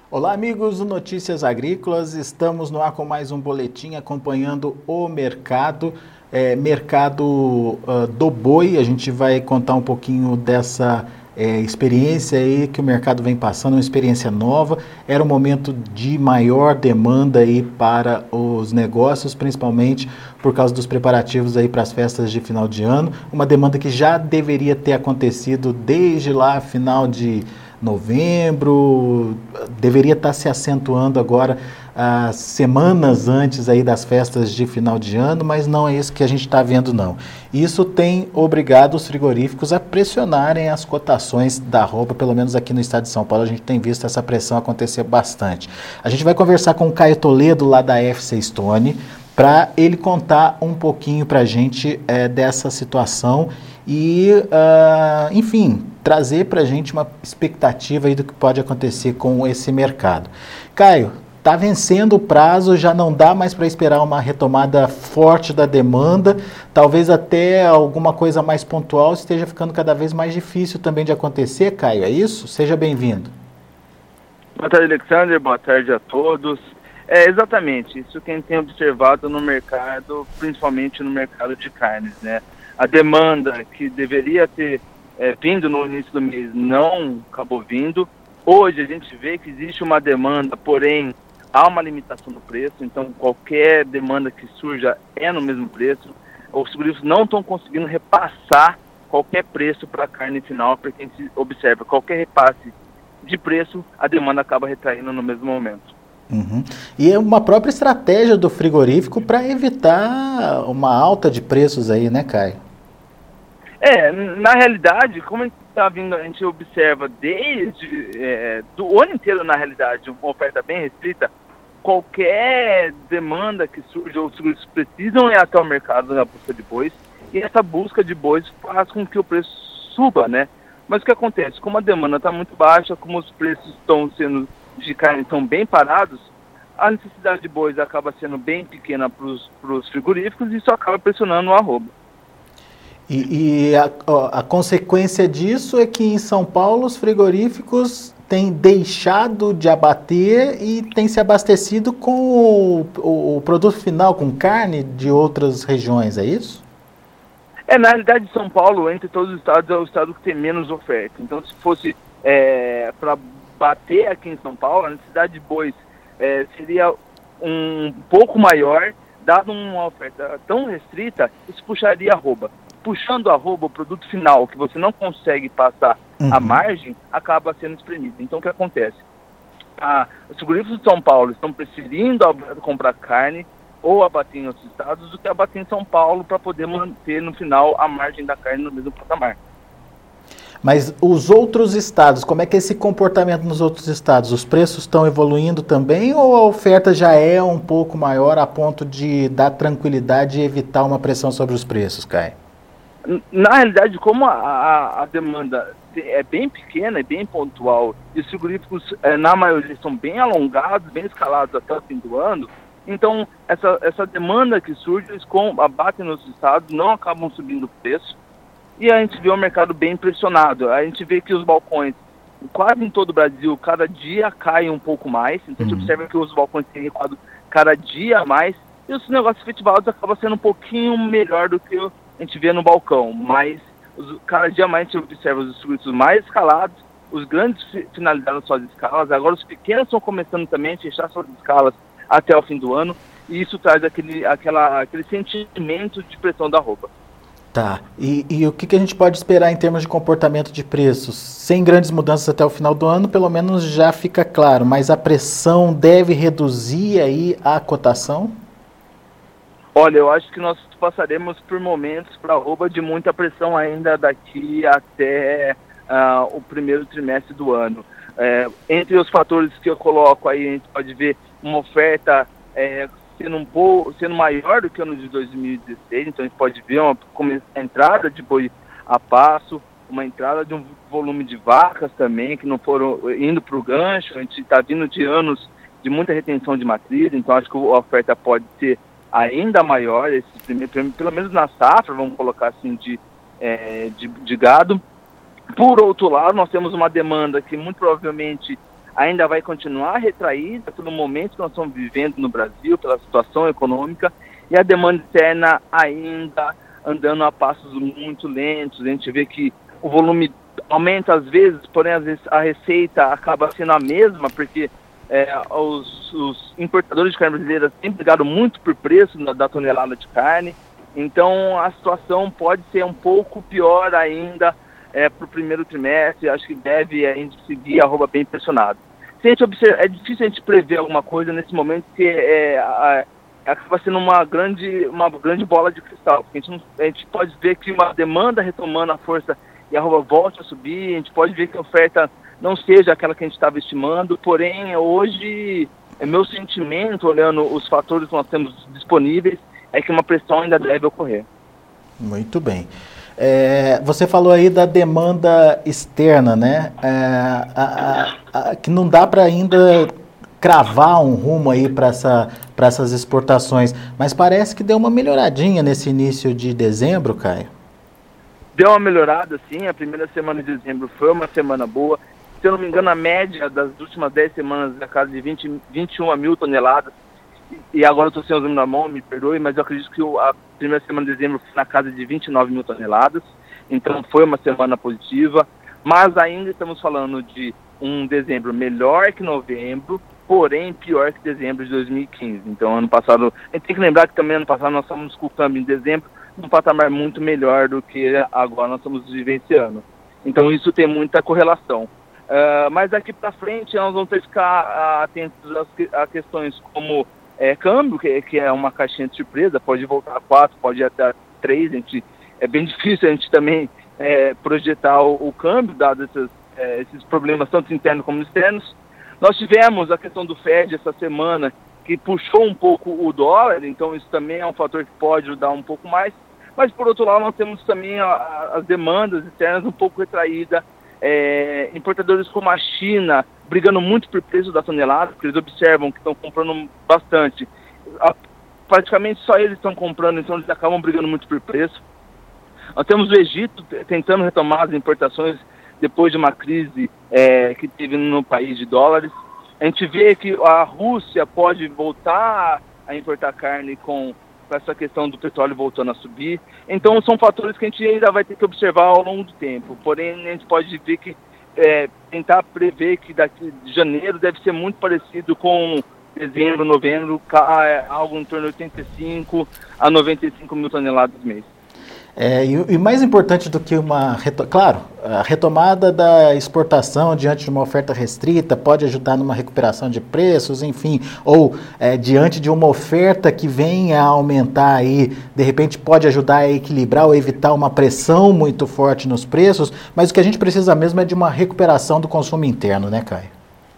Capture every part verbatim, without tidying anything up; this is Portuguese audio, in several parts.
Olá, amigos do Notícias Agrícolas. Estamos no ar com mais um boletim acompanhando o mercado, é, mercado uh, do boi. A gente vai contar um pouquinho dessa é, experiência aí que o mercado vem passando, uma experiência nova. Era um momento de maior demanda aí para os negócios, principalmente por causa dos preparativos aí para as festas de final de ano. Uma demanda que já deveria ter acontecido desde lá, final de novembro, deveria estar se acentuando agora as semanas antes aí das festas de final de ano, mas não é isso que a gente está vendo não. Isso tem obrigado os frigoríficos a pressionarem as cotações da arroba, pelo menos aqui no estado de São Paulo a gente tem visto essa pressão acontecer bastante. A gente vai conversar com o Caio Toledo lá da F C Stone, para ele contar um pouquinho para a gente é, dessa situação e, uh, enfim, trazer para a gente uma expectativa aí do que pode acontecer com esse mercado. Caio, está vencendo o prazo, já não dá mais para esperar uma retomada forte da demanda, talvez até alguma coisa mais pontual esteja ficando cada vez mais difícil também de acontecer, Caio, é isso? Seja bem-vindo. Boa tarde, Alexandre, boa tarde a todos. É exatamente isso que a gente tem observado no mercado, principalmente no mercado de carnes, né? A demanda que deveria ter é, vindo no início do mês não acabou vindo. Hoje a gente vê que existe uma demanda, porém há uma limitação do preço, então qualquer demanda que surja é no mesmo preço. Os frigoríficos não estão conseguindo repassar qualquer preço para a carne final, porque a gente observa qualquer repasse de preço, a demanda acaba retraindo no mesmo momento. Uhum. E é uma própria estratégia do frigorífico para evitar uma alta de preços aí, né, Caio? É, na realidade, como a gente está vindo, a gente observa desde é, do ano inteiro, na realidade, uma oferta bem restrita, qualquer demanda que surja, os frigoríficos precisam ir até o mercado na busca de bois, e essa busca de bois faz com que o preço suba, né? Mas o que acontece? Como a demanda está muito baixa, como os preços estão sendo de carne estão bem parados, a necessidade de bois acaba sendo bem pequena para os frigoríficos e isso acaba pressionando o arroba. E, e a, a consequência disso é que em São Paulo os frigoríficos têm deixado de abater e têm se abastecido com o, o, o produto final, com carne de outras regiões, é isso? É, na realidade, São Paulo, entre todos os estados, é o estado que tem menos oferta. Então, se fosse é, para bater aqui em São Paulo, a necessidade de bois é, seria um pouco maior, dado uma oferta tão restrita, isso puxaria a arroba. Puxando a arroba, o produto final, que você não consegue passar uhum. a margem, acaba sendo espremido. Então, o que acontece? Ah, os frigoríficos de São Paulo estão preferindo comprar carne ou abater em outros estados do que abater em São Paulo para poder manter, no final, a margem da carne no mesmo patamar. Mas os outros estados, como é que é esse comportamento nos outros estados? Os preços estão evoluindo também ou a oferta já é um pouco maior a ponto de dar tranquilidade e evitar uma pressão sobre os preços, Caio? Na realidade, como a, a, a demanda é bem pequena e bem pontual, e os frigoríficos, é, na maioria, são bem alongados, bem escalados até o fim do ano, então essa, essa demanda que surge, eles com, abatem nos estados, não acabam subindo o preço, e a gente vê o mercado bem pressionado. A gente vê que os balcões, quase em todo o Brasil, cada dia caem um pouco mais. Então uhum. a gente observa que os balcões têm recuado cada dia mais. E os negócios efetivados acabam sendo um pouquinho melhor do que a gente vê no balcão. Mas os, cada dia mais a gente observa os distribuidores mais escalados, os grandes finalizaram suas escalas. Agora os pequenos estão começando também a fechar suas escalas até o fim do ano. E isso traz aquele, aquela, aquele sentimento de pressão da arroba. Tá, e, e o que, que a gente pode esperar em termos de comportamento de preços? Sem grandes mudanças até o final do ano, pelo menos já fica claro, mas a pressão deve reduzir aí a cotação? Olha, eu acho que nós passaremos por momentos para arroba de muita pressão ainda daqui até uh, o primeiro trimestre do ano. É, entre os fatores que eu coloco aí, a gente pode ver uma oferta é, sendo um pouco, sendo maior do que o ano de dois mil e dezesseis, então a gente pode ver uma, uma entrada de boi a passo, uma entrada de um volume de vacas também, que não foram indo para o gancho. A gente está vindo de anos de muita retenção de matriz, então acho que a oferta pode ser ainda maior, esse primeiro, pelo menos na safra, vamos colocar assim, de, é, de, de gado. Por outro lado, nós temos uma demanda que muito provavelmente ainda vai continuar retraída pelo momento que nós estamos vivendo no Brasil, pela situação econômica, e a demanda interna ainda andando a passos muito lentos. A gente vê que o volume aumenta às vezes, porém às vezes a receita acaba sendo a mesma, porque é, os, os importadores de carne brasileira têm brigado muito por preço na, da tonelada de carne, então a situação pode ser um pouco pior ainda é, para o primeiro trimestre. Acho que deve a gente seguir arroba bem pressionado. Se a gente observa, é difícil a gente prever alguma coisa nesse momento, porque é, a, acaba sendo uma grande, uma grande bola de cristal, porque a gente, não, a gente pode ver que uma demanda retomando a força e a arroba volte a subir, a gente pode ver que a oferta não seja aquela que a gente estava estimando, porém hoje, é meu sentimento, olhando os fatores que nós temos disponíveis, é que uma pressão ainda deve ocorrer. Muito bem. É, você falou aí da demanda externa, né? É, a, a, a, que não dá para ainda cravar um rumo aí para essa, para essas exportações, mas parece que deu uma melhoradinha nesse início de dezembro, Caio. Deu uma melhorada, sim. A primeira semana de dezembro foi uma semana boa. Se eu não me engano, a média das últimas dez semanas é na casa de vinte, vinte e uma mil toneladas. E agora eu estou sem o número na mão, me perdoe, mas eu acredito que a primeira semana de dezembro foi na casa de vinte e nove mil toneladas. Então foi uma semana positiva. Mas ainda estamos falando de um dezembro melhor que novembro, porém pior que dezembro de dois mil e quinze. Então ano passado, a gente tem que lembrar que também ano passado nós estamos com o câmbio em dezembro um patamar muito melhor do que agora nós estamos vivenciando. Então isso tem muita correlação. Uh, mas daqui para frente nós vamos ter que ficar uh, atentos a questões como é, câmbio, que, que é uma caixinha de surpresa, pode voltar a quatro, pode ir até três. A gente, é bem difícil a gente também é, projetar o, o câmbio, dado esses, é, esses problemas tanto internos como externos. Nós tivemos a questão do Fed essa semana, que puxou um pouco o dólar, então isso também é um fator que pode ajudar um pouco mais. Mas, por outro lado, nós temos também a, a, as demandas externas um pouco retraídas. É, importadores como a China brigando muito por preço da tonelada, porque eles observam que estão comprando bastante. A, praticamente só eles estão comprando, então eles acabam brigando muito por preço. Nós temos o Egito tentando retomar as importações depois de uma crise é, que teve no país de dólares. A gente vê que a Rússia pode voltar a importar carne com com essa questão do petróleo voltando a subir. Então são fatores que a gente ainda vai ter que observar ao longo do tempo. Porém, a gente pode ver que, é, tentar prever que daqui de janeiro deve ser muito parecido com dezembro, novembro, algo em torno de oitenta e cinco a noventa e cinco mil toneladas mês. É, e, e mais importante do que uma... Reto... Claro, a retomada da exportação diante de uma oferta restrita pode ajudar numa recuperação de preços, enfim, ou é, diante de uma oferta que venha a aumentar aí, de repente pode ajudar a equilibrar ou evitar uma pressão muito forte nos preços, mas o que a gente precisa mesmo é de uma recuperação do consumo interno, né, Caio?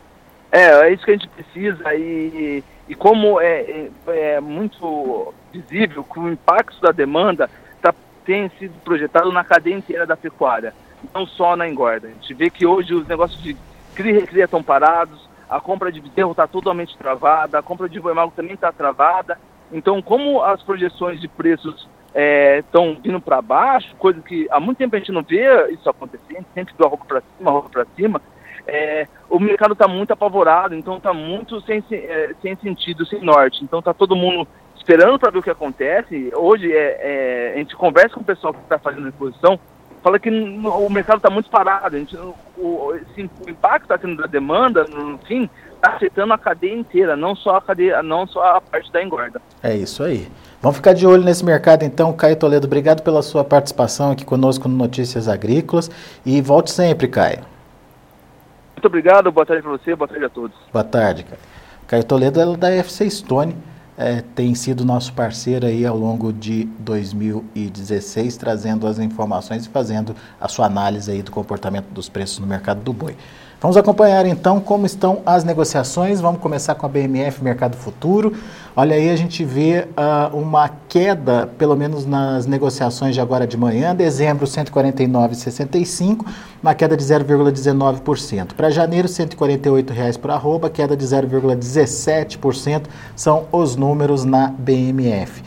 É, é isso que a gente precisa e, e como é, é, é muito visível que o impacto da demanda tem sido projetado na cadeia inteira da pecuária, não só na engorda. A gente vê que hoje os negócios de cria e recria estão parados, a compra de bezerro está totalmente travada, a compra de boi magro também está travada. Então, como as projeções de preços estão é, vindo para baixo, coisa que há muito tempo a gente não vê isso acontecer, a gente sempre vê a roupa para cima, a roupa para cima, é, o mercado está muito apavorado, então está muito sem, é, sem sentido, sem norte. Então está todo mundo esperando para ver o que acontece. Hoje é, é, a gente conversa com o pessoal que está fazendo a exposição, fala que no, o mercado está muito parado. A gente, o, esse, o impacto está tendo da demanda, no fim, está afetando a cadeia inteira, não só a cadeia, não só a parte da engorda. É isso aí. Vamos ficar de olho nesse mercado então. Caio Toledo, obrigado pela sua participação aqui conosco no Notícias Agrícolas e volte sempre, Caio. Muito obrigado, boa tarde para você, boa tarde a todos. Boa tarde, Caio. Caio Toledo é da F C Stone. É, tem sido nosso parceiro aí ao longo de dois mil e dezesseis, trazendo as informações e fazendo a sua análise aí do comportamento dos preços no mercado do boi. Vamos acompanhar então como estão as negociações. Vamos começar com a B M F Mercado Futuro. Olha aí, a gente vê uh, uma queda, pelo menos nas negociações de agora de manhã. Dezembro, cento e quarenta e nove vírgula sessenta e cinco, uma queda de zero vírgula dezenove por cento. Para janeiro, cento e quarenta e oito reais por arroba, queda de zero vírgula dezessete por cento. São os números na B M F.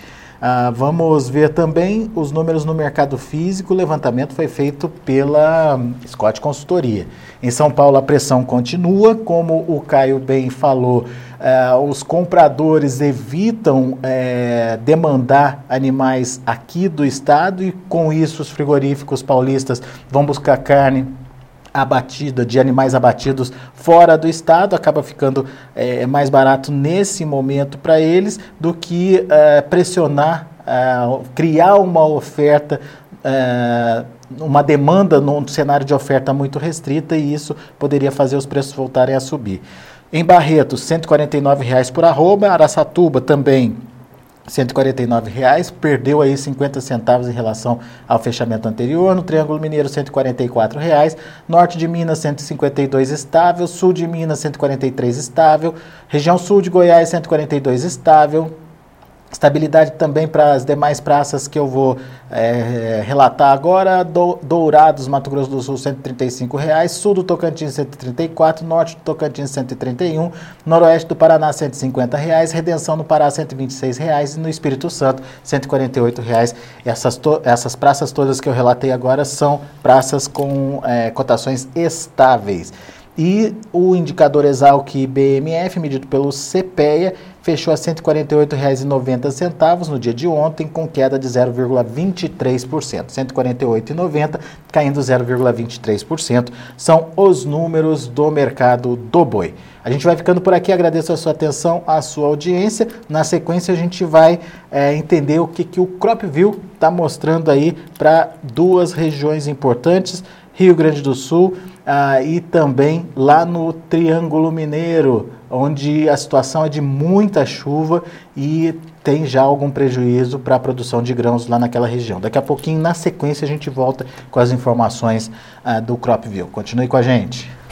Ah, vamos ver também os números no mercado físico. O levantamento foi feito pela Scott Consultoria. Em São Paulo, a pressão continua. Como o Caio bem falou, ah, os compradores evitam eh, demandar animais aqui do estado e, com isso, os frigoríficos paulistas vão buscar carne abatida, de animais abatidos fora do estado, acaba ficando é, mais barato nesse momento para eles do que é, pressionar, é, criar uma oferta, é, uma demanda num cenário de oferta muito restrita, e isso poderia fazer os preços voltarem a subir. Em Barretos, cento e quarenta e nove reais por arroba, Araçatuba também cento e quarenta e nove reais, perdeu aí cinquenta centavos em relação ao fechamento anterior. No Triângulo Mineiro, cento e quarenta e quatro reais, Norte de Minas, cento e cinquenta e dois estável, Sul de Minas, cento e quarenta e três estável, Região Sul de Goiás, cento e quarenta e dois estável. Estabilidade também para as demais praças que eu vou é, relatar agora. Do, Dourados, Mato Grosso do Sul, cento e trinta e cinco reais. Sul do Tocantins, cento e trinta e quatro. Norte do Tocantins, cento e trinta e um. Noroeste do Paraná, cento e cinquenta reais. Redenção no Pará, cento e vinte e seis reais. E no Espírito Santo, cento e quarenta e oito reais. Essas, to, essas praças todas que eu relatei agora são praças com é, cotações estáveis. E o indicador Exalc B M F, medido pelo CPEA, fechou a cento e quarenta e oito reais e noventa centavos no dia de ontem, com queda de zero vírgula vinte e três por cento. cento e quarenta e oito reais e noventa centavos, caindo zero vírgula vinte e três por cento. São os números do mercado do boi. A gente vai ficando por aqui, agradeço a sua atenção, a sua audiência. Na sequência, a gente vai é, entender o que, que o CropView está mostrando aí para duas regiões importantes, Rio Grande do Sul ah, e também lá no Triângulo Mineiro, onde a situação é de muita chuva e tem já algum prejuízo para a produção de grãos lá naquela região. Daqui a pouquinho, na sequência, a gente volta com as informações ah, do CropView. Continue com a gente.